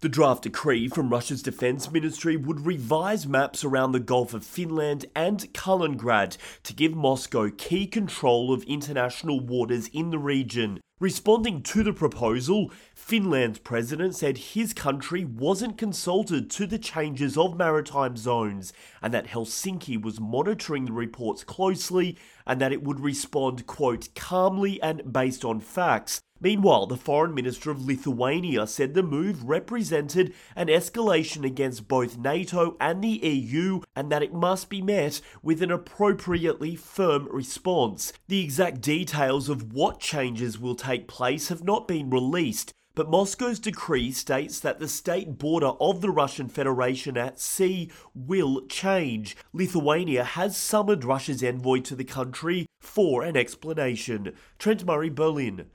The draft decree from Russia's defense ministry would revise maps around the Gulf of Finland and Kaliningrad to give Moscow key control of international waters in the region. Responding to the proposal, Finland's president said his country wasn't consulted to the changes of maritime zones and that Helsinki was monitoring the reports closely and that it would respond, quote, calmly and based on facts. Meanwhile, the foreign minister of Lithuania said the move represented an escalation against both NATO and the EU and that it must be met with an appropriately firm response. The exact details of what changes will take place have not been released, but Moscow's decree states that the state border of the Russian Federation at sea will change. Lithuania has summoned Russia's envoy to the country for an explanation. Trent Murray, Berlin.